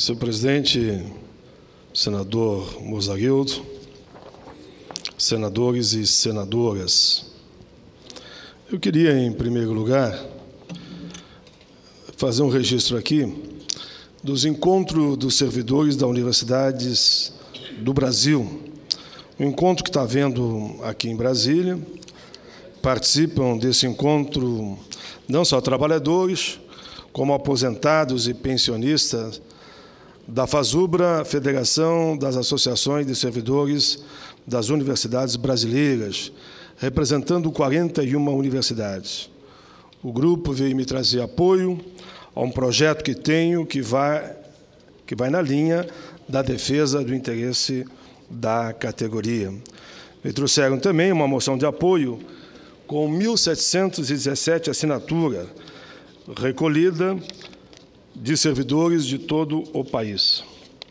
Senhor presidente, senador Mozarildo, senadores e senadoras, eu queria, em primeiro lugar, fazer um registro aqui dos encontros dos servidores das universidades do Brasil. O encontro que está havendo aqui em Brasília, participam desse encontro não só trabalhadores, como aposentados e pensionistas da FASUBRA, Federação das Associações de Servidores das Universidades Brasileiras, representando 41 universidades. O grupo veio me trazer apoio a um projeto que tenho que vai na linha da defesa do interesse da categoria. Me trouxeram também uma moção de apoio com 1.717 assinaturas, recolhida de servidores de todo o país.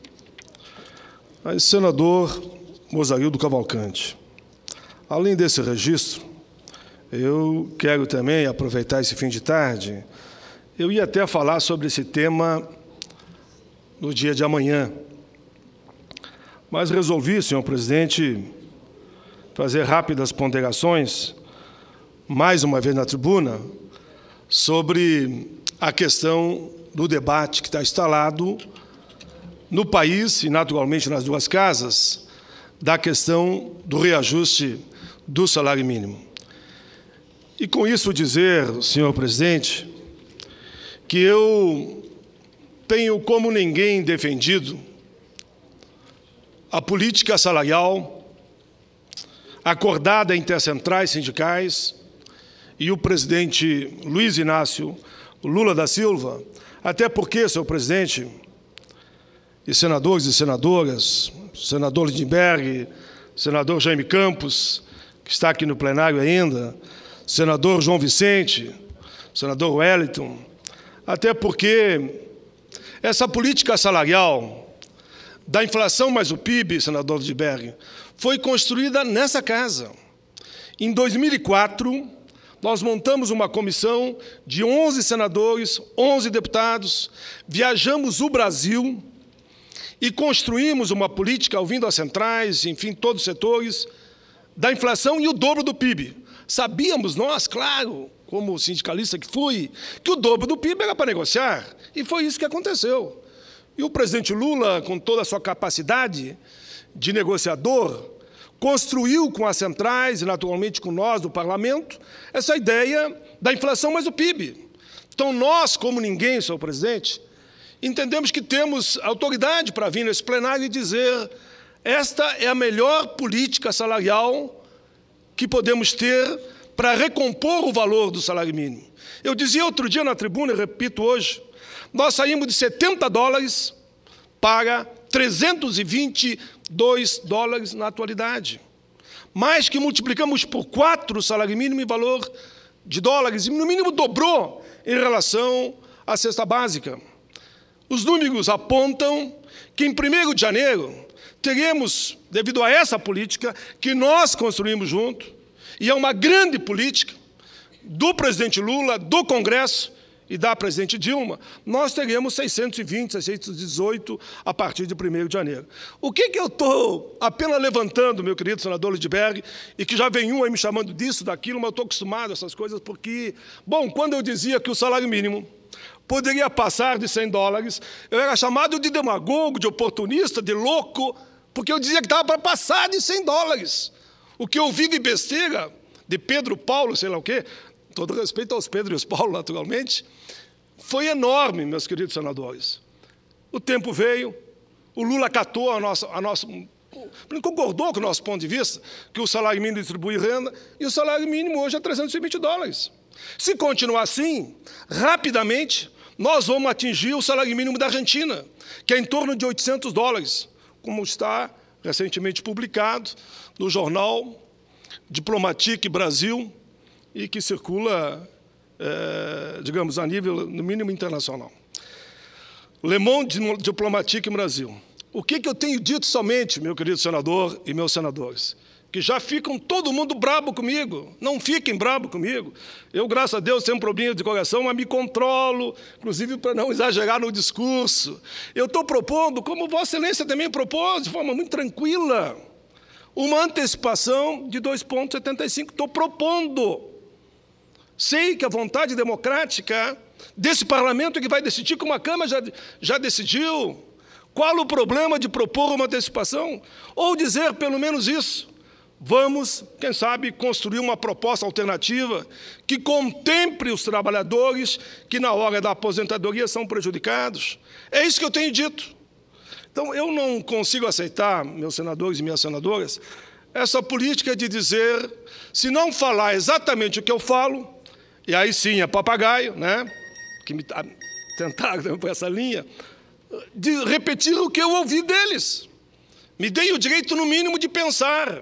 Aí, senador Mozarildo Cavalcante, além desse registro, eu quero também aproveitar esse fim de tarde. Eu ia até falar sobre esse tema no dia de amanhã, mas resolvi, senhor presidente, fazer rápidas ponderações, mais uma vez na tribuna, sobre a questão do debate que está instalado no país e, naturalmente, nas duas casas, da questão do reajuste do salário mínimo. E, com isso, dizer, senhor presidente, que eu tenho, como ninguém, defendido a política salarial acordada entre as centrais sindicais e o presidente Luiz Inácio Lula da Silva, até porque, senhor presidente, e senadores e senadoras, senador Lindbergh, senador Jaime Campos, que está aqui no plenário ainda, senador João Vicente, senador Wellington, até porque essa política salarial da inflação mais o PIB, senador Lindbergh, foi construída nessa casa. Em 2004, nós montamos uma comissão de 11 senadores, 11 deputados, viajamos o Brasil e construímos uma política, ouvindo as centrais, enfim, todos os setores, da inflação e o dobro do PIB. Sabíamos nós, claro, como sindicalista que fui, que o dobro do PIB era para negociar, e foi isso que aconteceu. E o presidente Lula, com toda a sua capacidade de negociador, construiu com as centrais e, naturalmente, com nós do parlamento, essa ideia da inflação mais o PIB. Então, nós, como ninguém, senhor presidente, entendemos que temos autoridade para vir nesse plenário e dizer: esta é a melhor política salarial que podemos ter para recompor o valor do salário mínimo. Eu dizia outro dia na tribuna, e repito hoje, nós saímos de $70 para $322 na atualidade. Mais que multiplicamos por 4 o salário mínimo em valor de dólares, e no mínimo dobrou em relação à cesta básica. Os números apontam que em 1º de janeiro teremos, devido a essa política que nós construímos junto, e é uma grande política do presidente Lula, do Congresso e da presidente Dilma, nós teremos 620, 618 a partir de 1º de janeiro. O que eu estou apenas levantando, meu querido senador Lindbergh, e que já vem aí me chamando disso, daquilo, mas eu estou acostumado a essas coisas, porque, bom, quando eu dizia que o salário mínimo poderia passar de $100, eu era chamado de demagogo, de oportunista, de louco, porque eu dizia que estava para passar de $100. O que eu ouvi de besteira, de Pedro Paulo, sei lá o quê, todo respeito aos Pedro e aos Paulo, naturalmente, foi enorme, meus queridos senadores. O tempo veio, o Lula acatou concordou com o nosso ponto de vista, que o salário mínimo distribui renda, e o salário mínimo hoje é $320. Se continuar assim, rapidamente, nós vamos atingir o salário mínimo da Argentina, que é em torno de $800, como está recentemente publicado no jornal Diplomatique Brasil, e que circula, digamos, a nível, no mínimo, internacional. Le Monde Diplomatique Brasil. O que eu tenho dito somente, meu querido senador e meus senadores? que já ficam todo mundo brabo comigo. Não fiquem brabo comigo. Eu, graças a Deus, tenho um probleminha de coração, mas me controlo, inclusive para não exagerar no discurso. Eu estou propondo, como Vossa Excelência também propôs, de forma muito tranquila, uma antecipação de 2,75. Estou propondo. Sei que a vontade democrática desse parlamento é que vai decidir, como a Câmara já decidiu. Qual o problema de propor uma antecipação? Ou dizer pelo menos isso. Vamos, quem sabe, construir uma proposta alternativa que contemple os trabalhadores que, na hora da aposentadoria, são prejudicados. É isso que eu tenho dito. Então, eu não consigo aceitar, meus senadores e minhas senadoras, essa política de dizer, se não falar exatamente o que eu falo, e aí sim é papagaio, né, que me tentaram por essa linha, de repetir o que eu ouvi deles. Me deem o direito, no mínimo, de pensar.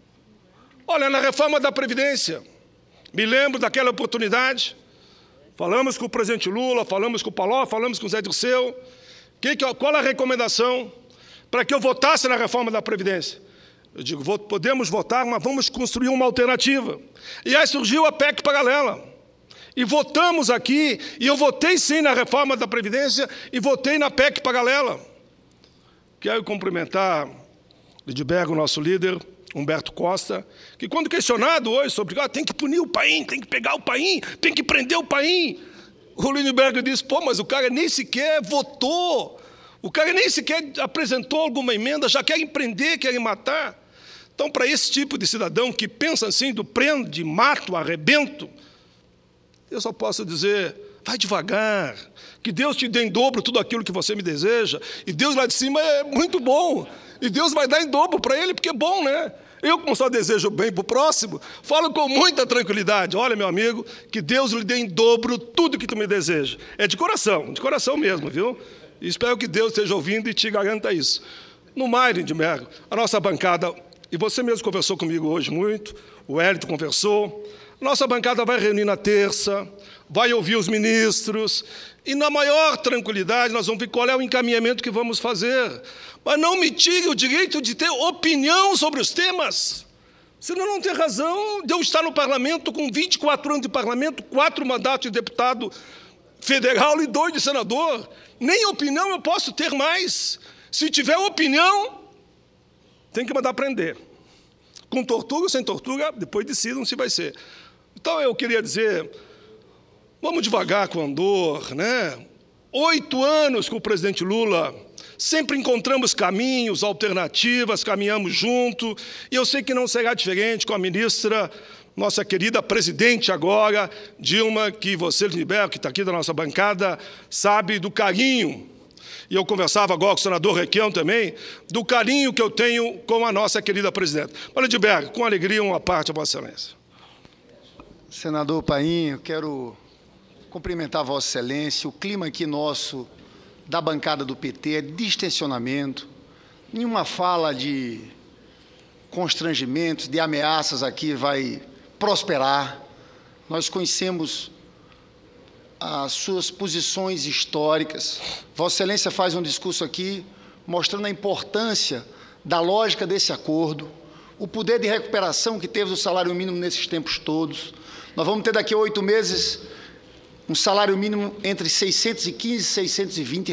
Olha, na reforma da Previdência, me lembro daquela oportunidade, falamos com o presidente Lula, falamos com o Paló, falamos com o Zé Dirceu, qual a recomendação para que eu votasse na reforma da Previdência? Eu digo, podemos votar, mas vamos construir uma alternativa. E aí surgiu a PEC paralela. E votamos aqui, e eu votei sim na reforma da Previdência, e votei na PEC paralela. Quero cumprimentar Lidbergo, nosso líder, Humberto Costa, que quando questionado hoje sobre tem que punir o Paim, tem que pegar o Paim, tem que prender o Paim, o Lidbergo disse, pô, mas o cara nem sequer votou, o cara nem sequer apresentou alguma emenda, já querem prender, querem matar. Então, para esse tipo de cidadão que pensa assim, do prende, mato, arrebento, eu só posso dizer, vai devagar, que Deus te dê em dobro tudo aquilo que você me deseja, e Deus lá de cima é muito bom, e Deus vai dar em dobro para ele, porque é bom, né? Eu, como só desejo bem para o próximo, falo com muita tranquilidade. Olha, meu amigo, que Deus lhe dê em dobro tudo que tu me deseja. É de coração mesmo, viu? E espero que Deus esteja ouvindo e te garanta isso. No mais, Lidbergo, a nossa bancada, e você mesmo conversou comigo hoje muito, o Hélito conversou, nossa bancada vai reunir na terça, vai ouvir os ministros, e na maior tranquilidade nós vamos ver qual é o encaminhamento que vamos fazer. Mas não me tire o direito de ter opinião sobre os temas. Senão não tem razão de eu estar no parlamento com 24 anos de parlamento, 4 mandatos de deputado federal e 2 de senador. Nem opinião eu posso ter mais. Se tiver opinião, tem que mandar prender. Com tortura ou sem tortura, depois decidam se vai ser. Então eu queria dizer, vamos devagar com o andor, né? 8 anos com o presidente Lula, sempre encontramos caminhos, alternativas, caminhamos junto, e eu sei que não será diferente com a ministra, nossa querida presidente agora, Dilma, que você, Lidbergo, que está aqui da nossa bancada, sabe do carinho, e eu conversava agora com o senador Requião também, do carinho que eu tenho com a nossa querida presidente. Mas, Lidbergo, com alegria, uma parte a Vossa Excelência. Senador Paim, eu quero cumprimentar Vossa Excelência. O clima aqui nosso, da bancada do PT, é de distensionamento. Nenhuma fala de constrangimentos, de ameaças aqui vai prosperar. Nós conhecemos as suas posições históricas. Vossa Excelência faz um discurso aqui mostrando a importância da lógica desse acordo, o poder de recuperação que teve o salário mínimo nesses tempos todos. Nós vamos ter daqui a 8 meses um salário mínimo entre R$ 615 e R$ 620.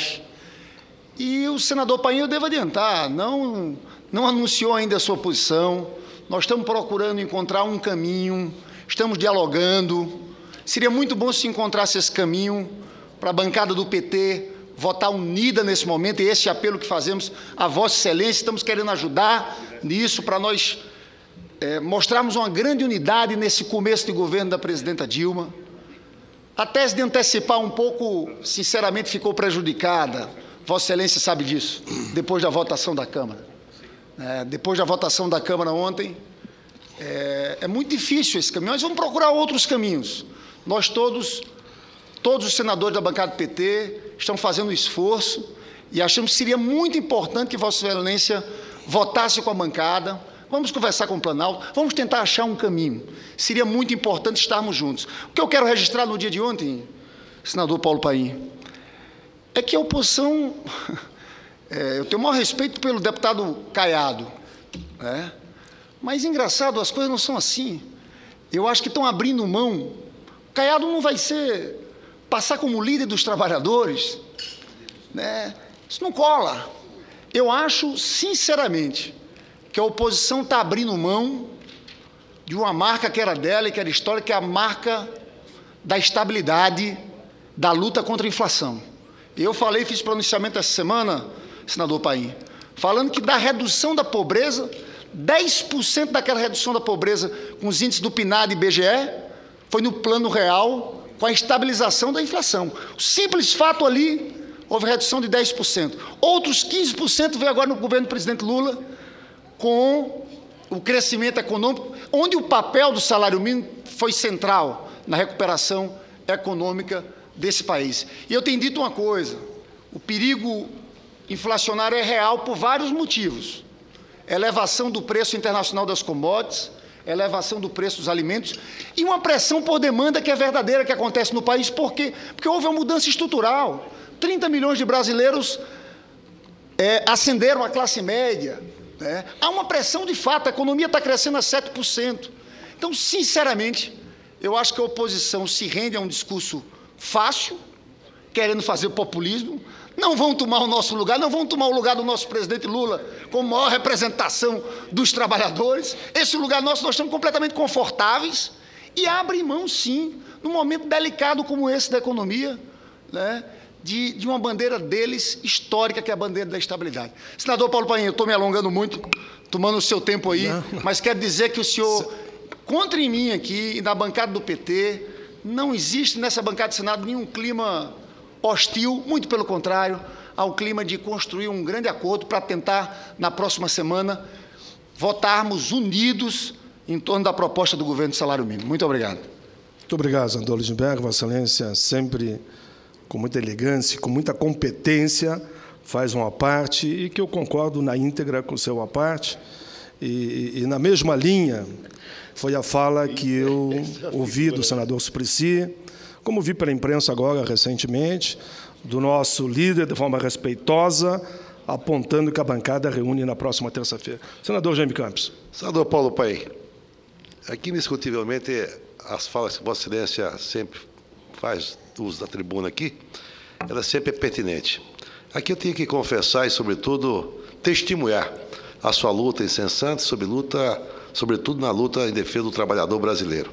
E o senador Paim, eu devo adiantar, não anunciou ainda a sua posição. Nós estamos procurando encontrar um caminho, estamos dialogando. Seria muito bom se encontrasse esse caminho para a bancada do PT votar unida nesse momento, e esse apelo que fazemos a Vossa Excelência, estamos querendo ajudar nisso para nós mostrarmos uma grande unidade nesse começo de governo da presidenta Dilma. A tese de antecipar um pouco, sinceramente, ficou prejudicada. Vossa Excelência sabe disso, depois da votação da Câmara. Depois da votação da Câmara ontem, é muito difícil esse caminho, mas vamos procurar outros caminhos. Nós todos os senadores da bancada do PT estão fazendo um esforço e achamos que seria muito importante que Vossa Excelência votasse com a bancada. Vamos conversar com o Planalto, vamos tentar achar um caminho. Seria muito importante estarmos juntos. O que eu quero registrar no dia de ontem, senador Paulo Paim, é que a oposição... eu tenho o maior respeito pelo deputado Caiado, né? Mas, engraçado, as coisas não são assim. Eu acho que estão abrindo mão. Caiado não vai passar como líder dos trabalhadores, né? Isso não cola. Eu acho, sinceramente, que a oposição está abrindo mão de uma marca que era dela e que era histórica, que é a marca da estabilidade, da luta contra a inflação. Eu falei, fiz pronunciamento essa semana, senador Paim, falando que da redução da pobreza, 10% daquela redução da pobreza com os índices do PNAD e BGE foi no plano real com a estabilização da inflação. O simples fato ali, houve redução de 10%. Outros 15% veio agora no governo do presidente Lula com o crescimento econômico, onde o papel do salário mínimo foi central na recuperação econômica desse país. E eu tenho dito uma coisa, o perigo inflacionário é real por vários motivos. Elevação do preço internacional das commodities, elevação do preço dos alimentos e uma pressão por demanda que é verdadeira, que acontece no país. Por quê? Porque houve uma mudança estrutural. 30 milhões de brasileiros ascenderam à classe média, né? Há uma pressão de fato, a economia está crescendo a 7%. Então, sinceramente, eu acho que a oposição se rende a um discurso fácil, querendo fazer populismo. Não vão tomar o nosso lugar, não vão tomar o lugar do nosso presidente Lula como maior representação dos trabalhadores. Esse lugar nosso, nós estamos completamente confortáveis e abrem mão, sim, num momento delicado como esse da economia, né, de uma bandeira deles histórica, que é a bandeira da estabilidade. Senador Paulo Paim, eu estou me alongando muito, tomando o seu tempo aí, mas quero dizer que o senhor, contra em mim aqui, e na bancada do PT, não existe nessa bancada do Senado nenhum clima hostil, muito pelo contrário, há um clima de construir um grande acordo para tentar, na próxima semana, votarmos unidos em torno da proposta do governo de salário mínimo. Muito obrigado. Muito obrigado, senador Lindenberg. Vossa Excelência, sempre com muita elegância, com muita competência, faz uma parte, e que eu concordo na íntegra com o seu à parte, e na mesma linha foi a fala que eu ouvi do senador Suplicy, como vi pela imprensa agora, recentemente, do nosso líder, de forma respeitosa, apontando que a bancada reúne na próxima terça-feira. Senador Jaime Campos. Senador Paulo Paim, aqui, indiscutivelmente, as falas que Vossa Excelência sempre faz uso da tribuna aqui, ela sempre é pertinente. Aqui eu tenho que confessar e, sobretudo, testemunhar a sua luta incessante, sobretudo na luta em defesa do trabalhador brasileiro.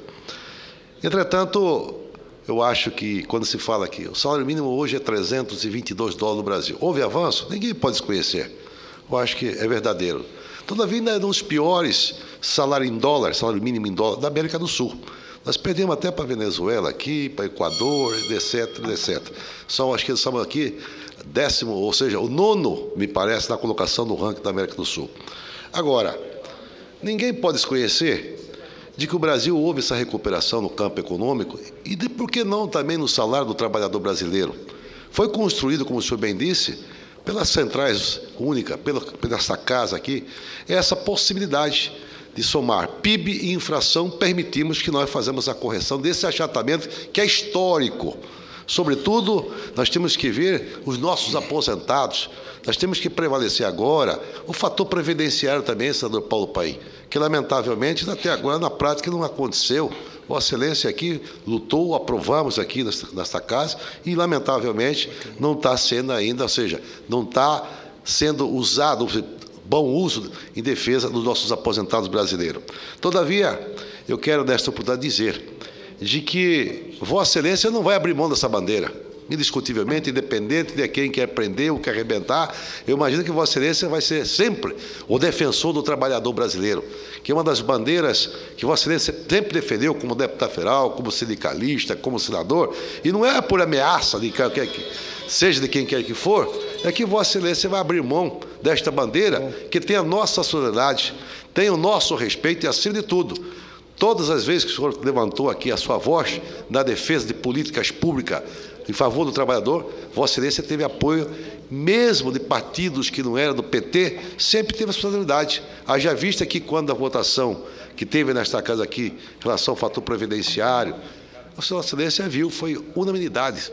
Entretanto, eu acho que, quando se fala que o salário mínimo hoje é $322 no Brasil, houve avanço? Ninguém pode desconhecer. Eu acho que é verdadeiro. Todavia, ainda é um dos piores salário mínimo em dólar da América do Sul. Nós perdemos até para a Venezuela aqui, para o Equador, etc, etc. Acho que estamos aqui, ou seja, o 9º, me parece, na colocação do ranking da América do Sul. Agora, ninguém pode desconhecer de que o Brasil houve essa recuperação no campo econômico e, por que não, também no salário do trabalhador brasileiro. Foi construído, como o senhor bem disse, pelas centrais únicas, pela essa casa aqui, essa possibilidade de somar PIB e inflação, permitimos que nós façamos a correção desse achatamento que é histórico. Sobretudo, nós temos que ver os nossos aposentados, nós temos que prevalecer agora o fator previdenciário também, senador Paulo Paim, que, lamentavelmente, até agora, na prática, não aconteceu. Vossa Excelência aqui lutou, aprovamos aqui nesta casa, e, lamentavelmente, não está sendo ainda, ou seja, não está sendo usado, bom uso em defesa dos nossos aposentados brasileiros. Todavia, eu quero, nesta oportunidade, dizer de que Vossa Excelência não vai abrir mão dessa bandeira, indiscutivelmente, independente de quem quer prender ou quer arrebentar. Eu imagino que Vossa Excelência vai ser sempre o defensor do trabalhador brasileiro, que é uma das bandeiras que Vossa Excelência sempre defendeu como deputado federal, como sindicalista, como senador, e não é por ameaça, seja de quem quer que for, é que Vossa Excelência vai abrir mão desta bandeira que tem a nossa solidariedade, tem o nosso respeito e, acima de tudo, todas as vezes que o senhor levantou aqui a sua voz na defesa de políticas públicas em favor do trabalhador, Vossa Excelência teve apoio, mesmo de partidos que não eram do PT, sempre teve a solidariedade. Haja vista que, quando a votação que teve nesta casa aqui, em relação ao fator previdenciário, Vossa Excelência viu, foi unanimidade,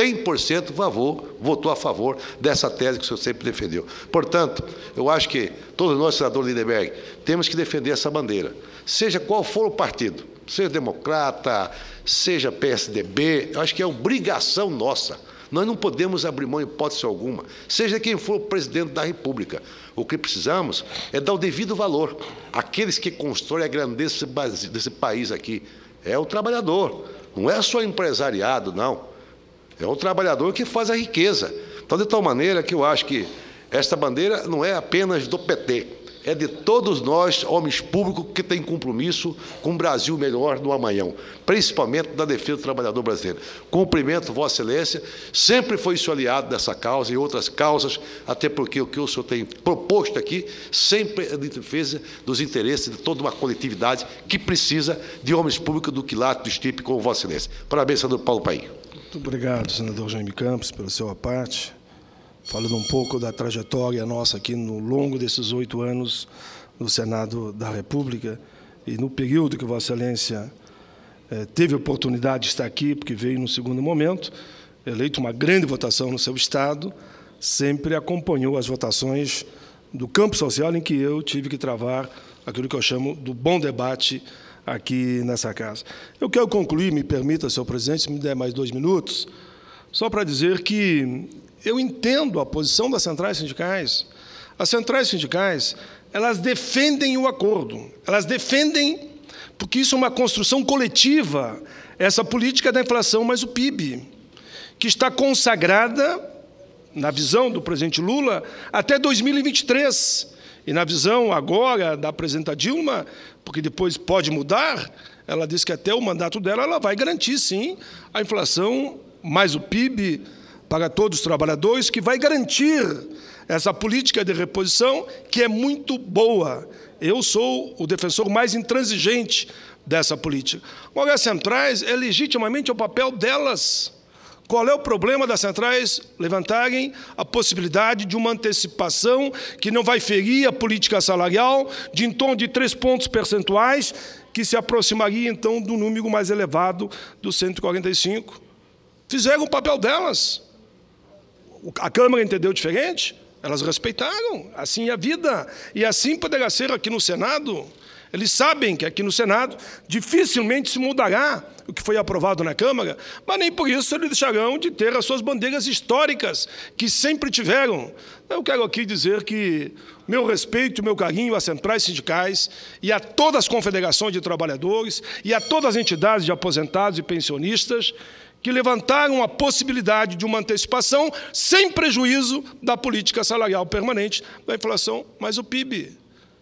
100% votou a favor dessa tese que o senhor sempre defendeu. Portanto, eu acho que todos nós, senador Lindenberg, temos que defender essa bandeira, seja qual for o partido, seja democrata, seja PSDB, eu acho que é obrigação nossa. Nós não podemos abrir mão, em hipótese alguma, seja quem for o presidente da República. O que precisamos é dar o devido valor àqueles que constroem a grandeza desse país aqui. É o trabalhador, não é só o empresariado, não. É o trabalhador que faz a riqueza. Então, de tal maneira que eu acho que esta bandeira não é apenas do PT, é de todos nós, homens públicos, que têm compromisso com um Brasil melhor no amanhã, principalmente da defesa do trabalhador brasileiro. Cumprimento Vossa Excelência, sempre foi seu aliado dessa causa e outras causas, até porque o que o senhor tem proposto aqui sempre é de defesa dos interesses de toda uma coletividade que precisa de homens públicos do quilate, do estipe, como Vossa Excelência. Parabéns, senador Paulo Paim. Muito obrigado, senador Jaime Campos, pela sua parte. Falando um pouco da trajetória nossa aqui no longo desses 8 anos no Senado da República e no período que Vossa Excelência teve a oportunidade de estar aqui, porque veio no segundo momento, eleito uma grande votação no seu Estado, sempre acompanhou as votações do campo social em que eu tive que travar aquilo que eu chamo do bom debate aqui nessa casa. Eu quero concluir, me permita, senhor presidente, se me der mais 2 minutos, só para dizer que eu entendo a posição das centrais sindicais. As centrais sindicais, elas defendem o acordo, elas defendem, porque isso é uma construção coletiva, essa política da inflação mais o PIB, que está consagrada, na visão do presidente Lula, até 2023. E na visão agora da presidenta Dilma, porque depois pode mudar, ela diz que até o mandato dela ela vai garantir, sim, a inflação mais o PIB para todos os trabalhadores, que vai garantir essa política de reposição, que é muito boa. Eu sou o defensor mais intransigente dessa política. Agora, as centrais, é legitimamente o papel delas. Qual é o problema das centrais levantarem a possibilidade de uma antecipação que não vai ferir a política salarial de em torno de 3 pontos percentuais, que se aproximaria, então, do número mais elevado dos 145? Fizeram o papel delas. A Câmara entendeu diferente, elas respeitaram, assim é a vida, e assim poderá ser aqui no Senado. Eles sabem que aqui no Senado dificilmente se mudará o que foi aprovado na Câmara, mas nem por isso eles deixarão de ter as suas bandeiras históricas, que sempre tiveram. Eu quero aqui dizer que meu respeito, meu carinho às centrais sindicais e a todas as confederações de trabalhadores e a todas as entidades de aposentados e pensionistas que levantaram a possibilidade de uma antecipação sem prejuízo da política salarial permanente, da inflação, mais o PIB.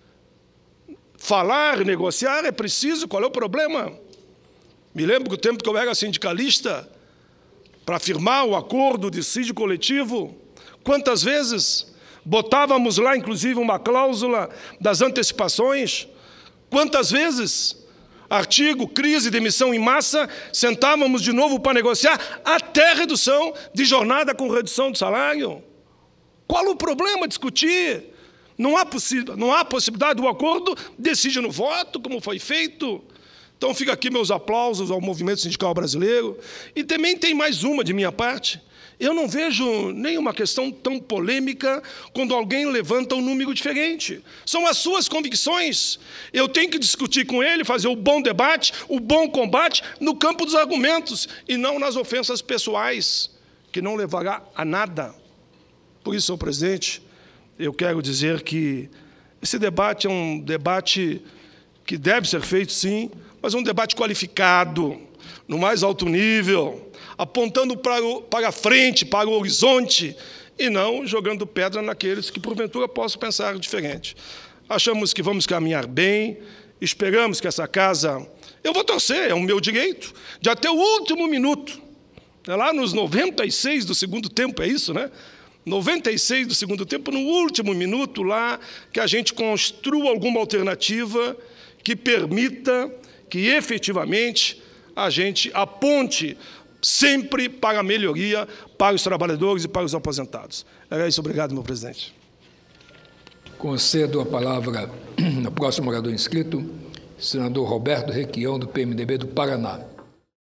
Falar, negociar é preciso, qual é o problema? Me lembro do tempo que eu era sindicalista, para firmar o acordo de dissídio coletivo, quantas vezes botávamos lá, inclusive, uma cláusula das antecipações, quantas vezes... Artigo, crise, demissão em massa, sentávamos de novo para negociar até redução de jornada com redução de salário. Qual o problema discutir? Não há possibilidade do acordo, decide no voto, como foi feito. Então, fica aqui meus aplausos ao movimento sindical brasileiro. E também tem mais uma de minha parte. Eu não vejo nenhuma questão tão polêmica quando alguém levanta um número diferente. São as suas convicções. Eu tenho que discutir com ele, fazer o bom debate, o bom combate no campo dos argumentos e não nas ofensas pessoais, que não levará a nada. Por isso, senhor presidente, eu quero dizer que esse debate é um debate que deve ser feito, sim, mas um debate qualificado, no mais alto nível, apontando para frente, para o horizonte, e não jogando pedra naqueles que, porventura, possam pensar diferente. Achamos que vamos caminhar bem, esperamos que essa casa... Eu vou torcer, é o meu direito, de até o último minuto, lá nos 96 do segundo tempo, é isso, né? 96 do segundo tempo, no último minuto lá, que a gente construa alguma alternativa que permita que, efetivamente, a gente aponte sempre para a melhoria para os trabalhadores e para os aposentados. É isso, obrigado, meu presidente. Concedo a palavra ao próximo orador inscrito, senador Roberto Requião, do PMDB do Paraná.